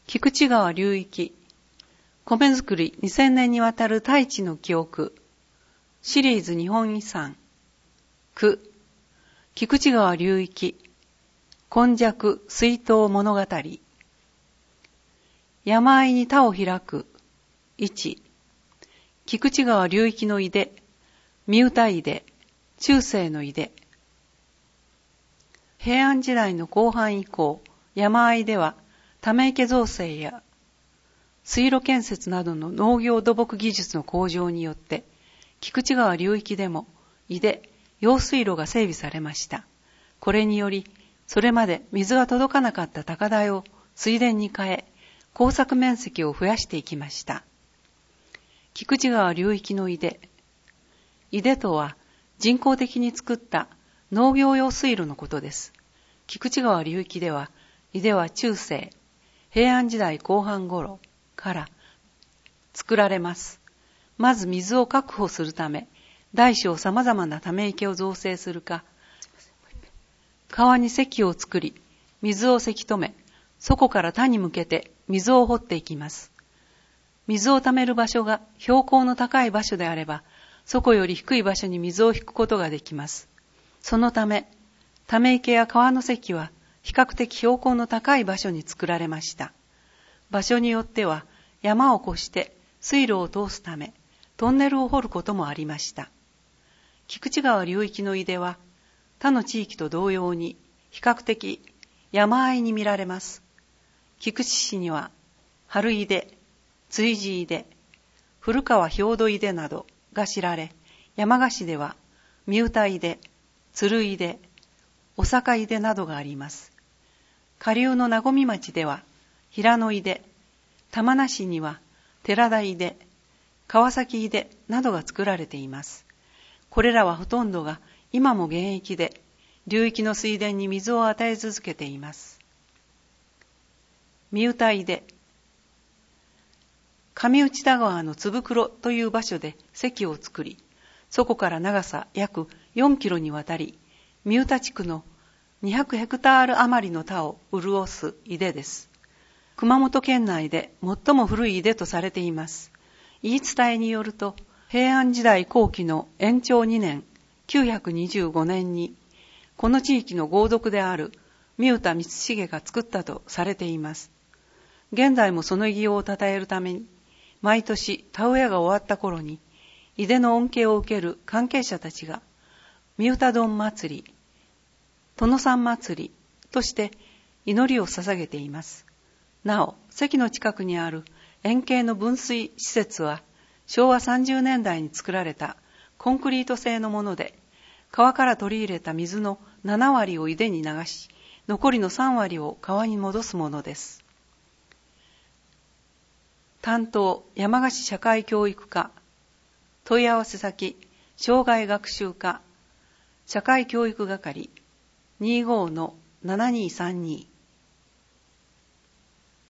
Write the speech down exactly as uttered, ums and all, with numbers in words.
菊池川流域、米作りにせんねんにわたる太一の記憶、シリーズ日本遺産、句、菊池川流域、今昔水筒物語、山あいに田を開く、いち、菊池川流域の井出、三歌井出、中世の井出。平安時代の後半以降、山あいでは、ため池造成や水路建設などの農業土木技術の向上によって、菊池川流域でも井出、用水路が整備されました。これにより、それまで水が届かなかった高台を水田に変え、耕作面積を増やしていきました。菊池川流域の井出。井出とは人工的に作った農業用水路のことです。菊池川流域では、井出は中世、平安時代後半頃から作られます。まず水を確保するため、大小様々なため池を造成するか、川に堰を作り、水をせき止め、そこから田に向けて水を掘っていきます。水を溜める場所が標高の高い場所であれば、そこより低い場所に水を引くことができます。そのため、ため池や川の堰は比較的標高の高い場所に作られました。場所によっては山を越して水路を通すため、トンネルを掘ることもありました。菊池川流域の井出は、他の地域と同様に比較的山あいに見られます。菊池市には、春井出、追地井出、古川兵土井出などが知られ、山鹿市では、三歌井出、鶴井出、小坂井出などがあります。下流の和水町では、平野井出、玉名市には、寺田井出、川崎井出などが作られています。これらはほとんどが今も現役で、流域の水田に水を与え続けています。三歌井出。上内田川の粒黒という場所で堰を作り、そこから長さ約よんキロにわたり、三歌地区のにひゃくヘクタール余りの田を潤す井出です。熊本県内で最も古い井出とされています。言い伝えによると、平安時代後期の延長にねん、きゅうひゃくにじゅうごねんに、この地域の豪族である三歌光重が作ったとされています。現在もその偉業を称えるために、毎年田植えが終わった頃に、井出の恩恵を受ける関係者たちが、三歌丼祭り、殿山祭りとして祈りを捧げています。なお、堰の近くにある円形の分水施設は、しょうわさんじゅうねんだいに作られたコンクリート製のもので、川から取り入れた水のななわりを井出に流し、残りのさんわりを川に戻すものです。担当、山鹿市社会教育課。問い合わせ先、障害学習課、社会教育係、にじゅうごのななにーさんに。